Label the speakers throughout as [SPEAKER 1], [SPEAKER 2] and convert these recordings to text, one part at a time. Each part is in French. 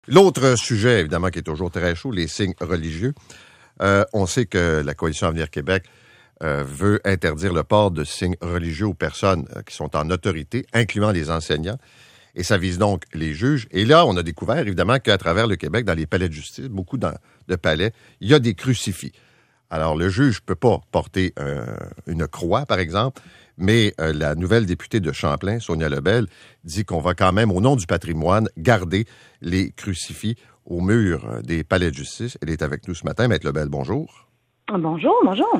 [SPEAKER 1] L'autre sujet, évidemment, qui est toujours très chaud, les signes religieux. On sait que la Coalition Avenir Québec veut interdire le port de signes religieux aux personnes qui sont en autorité, incluant les enseignants. Et ça vise donc les juges. Et là, on a découvert, évidemment, qu'à travers le Québec, dans les palais de justice, beaucoup de palais, il y a des crucifix. Alors, le juge ne peut pas porter une croix, par exemple, mais la nouvelle députée de Champlain, Sonia Lebel, dit qu'on va quand même, au nom du patrimoine, garder les crucifix au mur des palais de justice. Elle est avec nous ce matin. Maître Lebel, bonjour.
[SPEAKER 2] Bonjour.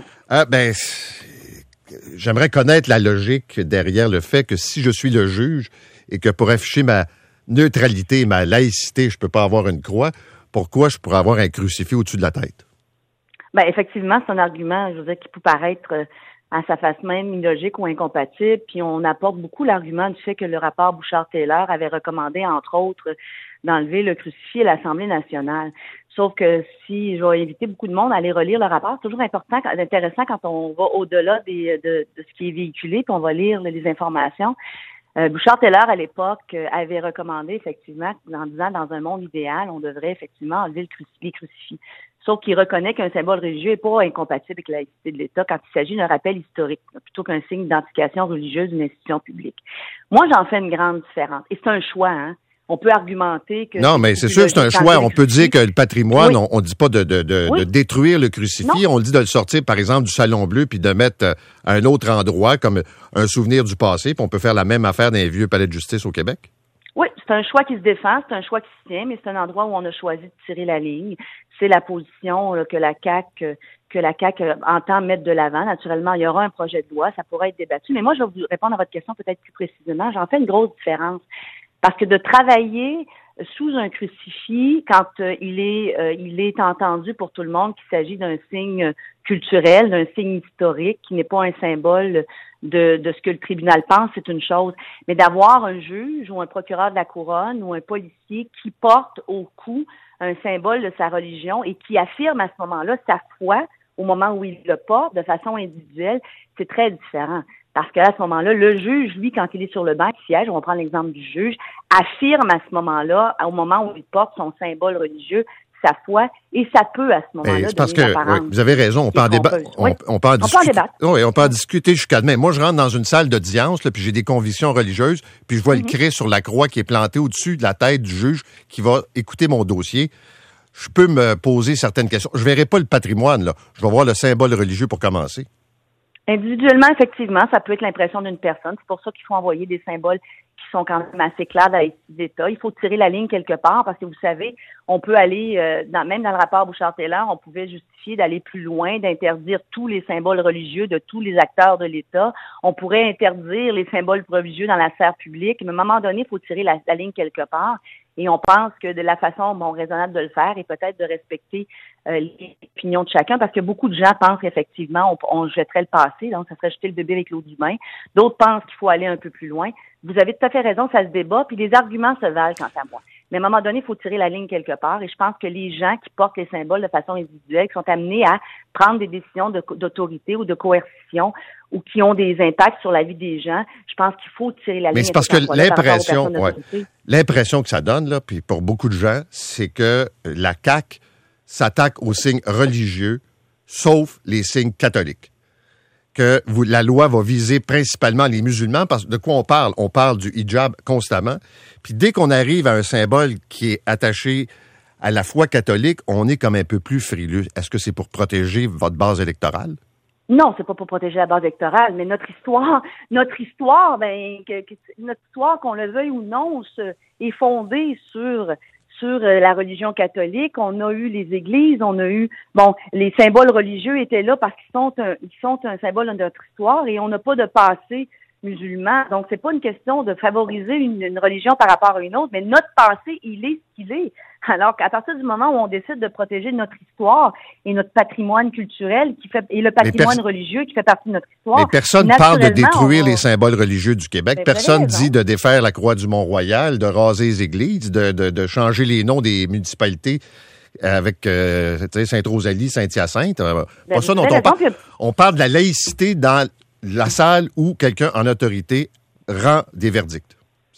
[SPEAKER 1] J'aimerais connaître la logique derrière le fait que si je suis le juge et que pour afficher ma neutralité, ma laïcité, je ne peux pas avoir une croix, pourquoi je pourrais avoir un crucifix au-dessus de la tête?
[SPEAKER 2] Ben effectivement, c'est un argument, je veux dire, qui peut paraître à sa face même illogique ou incompatible. Puis on apporte beaucoup l'argument du fait que le rapport Bouchard-Taylor avait recommandé, entre autres, d'enlever le crucifix à l'Assemblée nationale. Sauf que si je vais inviter beaucoup de monde à aller relire le rapport, c'est toujours intéressant quand on va au-delà de ce qui est véhiculé, puis on va lire les informations. Bouchard-Taylor, à l'époque, avait recommandé, effectivement, en disant, dans un monde idéal, on devrait effectivement enlever les crucifix. Sauf qu'il reconnaît qu'un symbole religieux n'est pas incompatible avec la laïcité de l'État quand il s'agit d'un rappel historique, plutôt qu'un signe d'identification religieuse d'une institution publique. Moi, j'en fais une grande différence. Et c'est un choix, hein. On peut argumenter que... Non,
[SPEAKER 1] mais c'est sûr que c'est un choix. On peut dire que le patrimoine, oui. On ne dit pas de détruire le crucifix. Non. On dit de le sortir, par exemple, du Salon Bleu, puis de mettre à un autre endroit comme un souvenir du passé. Puis on peut faire la même affaire dans les vieux palais de justice au Québec.
[SPEAKER 2] Oui, c'est un choix qui se défend, c'est un choix qui se tient, mais c'est un endroit où on a choisi de tirer la ligne. C'est la position que la CAQ entend mettre de l'avant. Naturellement, il y aura un projet de loi, ça pourrait être débattu. Mais moi, je vais vous répondre à votre question peut-être plus précisément. J'en fais une grosse différence. Parce que de travailler sous un crucifix, quand il est entendu pour tout le monde qu'il s'agit d'un signe culturel, d'un signe historique, qui n'est pas un symbole de ce que le tribunal pense, c'est une chose. Mais d'avoir un juge ou un procureur de la couronne ou un policier qui porte au cou un symbole de sa religion et qui affirme à ce moment-là sa foi au moment où il le porte de façon individuelle, c'est très différent. Parce qu'à ce moment-là, le juge, lui, quand il est sur le banc qui siège, on va prendre l'exemple du juge, affirme à ce moment-là, au moment où il porte son symbole religieux, sa foi, et ça peut à ce moment-là
[SPEAKER 1] c'est parce que vous avez raison, on peut en débattre. On peut en discuter jusqu'à demain. Moi, je rentre dans une salle d'audience, là, puis j'ai des convictions religieuses, puis je vois le cri sur la croix qui est planté au-dessus de la tête du juge qui va écouter mon dossier. Je peux me poser certaines questions. Je verrai pas le patrimoine, là. Je vais voir le symbole religieux pour commencer.
[SPEAKER 2] Individuellement, effectivement, ça peut être l'impression d'une personne. C'est pour ça qu'il faut envoyer des symboles qui sont quand même assez clairs dans les États. Il faut tirer la ligne quelque part parce que vous savez, on peut aller, même dans le rapport Bouchard-Taylor, on pouvait justifier d'aller plus loin, d'interdire tous les symboles religieux de tous les acteurs de l'État. On pourrait interdire les symboles religieux dans la sphère publique. Mais à un moment donné, il faut tirer la ligne quelque part. Et on pense que de la façon raisonnable de le faire est peut-être de respecter les opinions de chacun, parce que beaucoup de gens pensent qu'effectivement, on jetterait le passé, donc ça serait jeter le bébé avec l'eau du bain. D'autres pensent qu'il faut aller un peu plus loin. Vous avez tout à fait raison, ça se débat, puis les arguments se valent quant à moi. Mais à un moment donné, il faut tirer la ligne quelque part, et je pense que les gens qui portent les symboles de façon individuelle, qui sont amenés à prendre des décisions d'autorité ou de coercition, ou qui ont des impacts sur la vie des gens, je pense qu'il faut tirer la ligne.
[SPEAKER 1] Mais c'est parce que l'impression que ça donne, là, puis pour beaucoup de gens, c'est que la CAQ s'attaque aux signes religieux, sauf les signes catholiques. Que la loi va viser principalement les musulmans, parce que de quoi on parle? On parle du hijab constamment. Puis dès qu'on arrive à un symbole qui est attaché à la foi catholique, on est comme un peu plus frileux. Est-ce que c'est pour protéger votre base électorale?
[SPEAKER 2] Non, c'est pas pour protéger la base électorale, mais notre histoire, notre histoire, qu'on le veuille ou non, est fondée sur la religion catholique. On a eu les églises, on a eu, les symboles religieux étaient là parce qu'ils sont un symbole de notre histoire, et on n'a pas de passé musulman. Donc, c'est pas une question de favoriser une religion par rapport à une autre, mais notre passé, il est ce qu'il est. Alors qu'à partir du moment où on décide de protéger notre histoire et notre patrimoine culturel et le patrimoine religieux qui fait partie de notre histoire...
[SPEAKER 1] Mais personne ne parle de détruire les symboles religieux du Québec. Personne dit de défaire la croix du Mont-Royal, de raser les églises, de changer les noms des municipalités avec Sainte-Rosalie, Saint-Hyacinthe. Pas ça dont on parle. On parle de la laïcité dans la salle où quelqu'un en autorité rend des verdicts.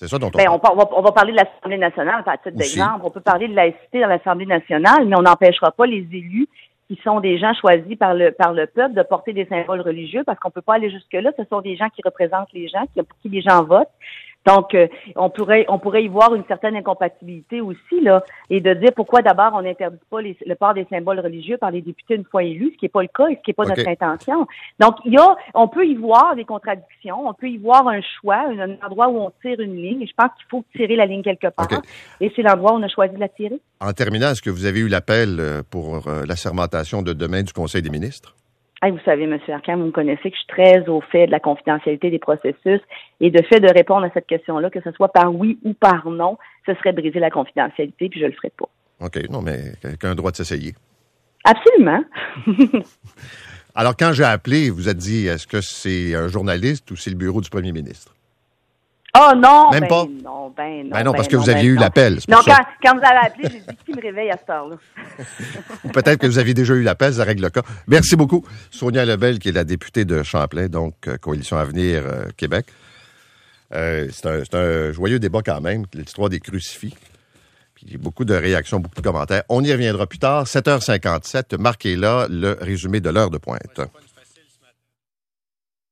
[SPEAKER 1] C'est ça dont
[SPEAKER 2] on va parler de l'Assemblée nationale, à titre d'exemple. On peut parler de laïcité dans l'Assemblée nationale, mais on n'empêchera pas les élus qui sont des gens choisis par le peuple de porter des symboles religieux, parce qu'on peut pas aller jusque-là. Ce sont des gens qui représentent les gens, pour qui les gens votent. Donc, on pourrait y voir une certaine incompatibilité aussi, là, et de dire pourquoi d'abord on n'interdit pas le port des symboles religieux par les députés une fois élus, ce qui n'est pas le cas et ce qui n'est pas notre intention. Donc, on peut y voir des contradictions, on peut y voir un choix, un endroit où on tire une ligne, et je pense qu'il faut tirer la ligne quelque part, et c'est l'endroit où on a choisi de la tirer.
[SPEAKER 1] En terminant, est-ce que vous avez eu l'appel pour l'assermentation de demain du Conseil des ministres?
[SPEAKER 2] Vous savez, M. Arcand, vous me connaissez que je suis très au fait de la confidentialité des processus et de fait de répondre à cette question-là, que ce soit par oui ou par non, ce serait briser la confidentialité, puis je le ferai pas.
[SPEAKER 1] OK, non, mais quelqu'un a le droit de s'essayer.
[SPEAKER 2] Absolument.
[SPEAKER 1] Alors, quand j'ai appelé, vous êtes dit, est-ce que c'est un journaliste ou c'est le bureau du premier ministre?
[SPEAKER 2] Oh non!
[SPEAKER 1] Même pas?
[SPEAKER 2] Non,
[SPEAKER 1] parce que vous aviez eu l'appel.
[SPEAKER 2] Non, quand vous avez appelé, j'ai dit qui me réveille à cette heure-là.
[SPEAKER 1] Peut-être que vous aviez déjà eu l'appel, ça règle le cas. Merci beaucoup. Sonia Lebel, qui est la députée de Champlain, donc Coalition Avenir Québec. C'est un joyeux débat quand même, l'histoire des crucifix. Puis beaucoup de réactions, beaucoup de commentaires. On y reviendra plus tard. 7h57, marquez là le résumé de l'heure de pointe.